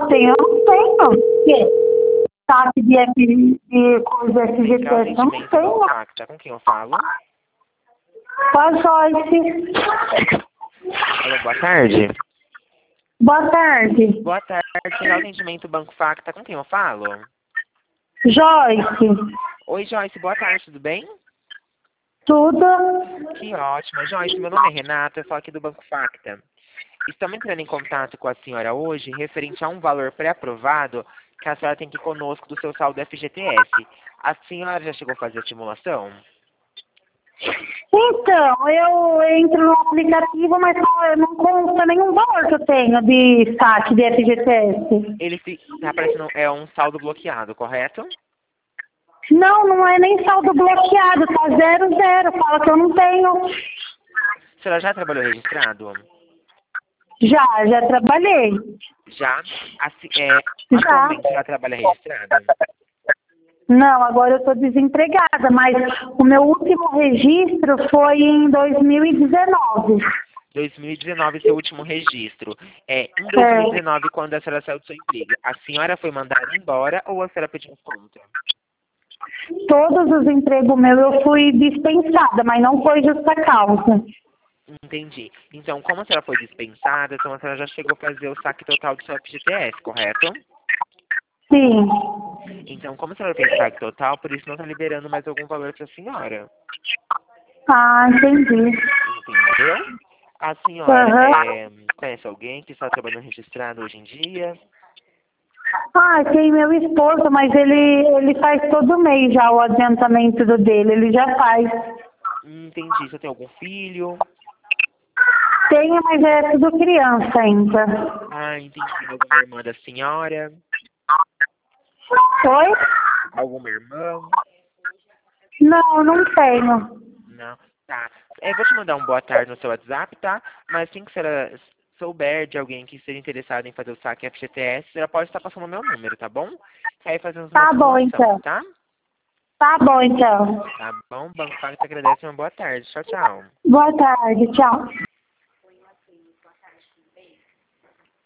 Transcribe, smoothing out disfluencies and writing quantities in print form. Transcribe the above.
ontem, eu não tenho. Que? Saque de coisa Qual é o FGTS, eu não atendimento do Banco tenho. Facta? Com quem eu falo? Com a Joyce. Alô, boa tarde. Boa tarde. Boa tarde, qual é o atendimento do Banco Facta? Com quem eu falo? Joyce. Oi, Joyce, boa tarde, tudo bem? Tudo? Que ótimo. Joyce, meu nome é Renata, eu falo aqui do Banco Facta. Estamos entrando em contato com a senhora hoje referente a um valor pré-aprovado que a senhora tem aqui conosco do seu saldo FGTS. A senhora já chegou a fazer a simulação? Então, eu entro no aplicativo, mas não consta nenhum valor que eu tenho de saque de FGTS. Ele está aparecendo, é um saldo bloqueado, correto? Não, não é nem saldo bloqueado, tá 00, fala que eu não tenho. A senhora já trabalhou registrado? Já trabalhei. Já? Já. Atualmente já trabalha registrado? Não, agora eu estou desempregada, mas o meu último registro foi em 2019. 2019, seu último registro. Em 2019, quando a senhora saiu do seu emprego, a senhora foi mandada embora ou a senhora pediu conta? Todos os empregos meus eu fui dispensada, mas não foi justa causa. Entendi. Então, como a senhora foi dispensada, então a senhora já chegou a fazer o saque total do seu FGTS, correto? Sim. Então, como a senhora fez saque total, por isso não está liberando mais algum valor para a senhora. Ah, entendi. Entendeu? A senhora Aham. conhece alguém que está trabalhando registrado hoje em dia? Ah, tem meu esposo, mas ele faz todo mês já o adiantamento dele, ele já faz. Entendi. Você tem algum filho? Tenho, mas é tudo criança ainda. Ah, entendi. Alguma irmã da senhora? Oi? Alguma irmã? Não, não tenho. Não. Tá. Vou te mandar um boa tarde no seu WhatsApp, tá? Mas assim que a senhora souber de alguém que esteja interessado em fazer o saque FGTS, ela pode estar passando o meu número, tá bom? Que aí fazemos uma Tá bom, simulação, então. tá? Tá bom, então. Tá bom? O Banco Pago te agradece. Uma boa tarde. Tchau, tchau. Boa tarde, tchau.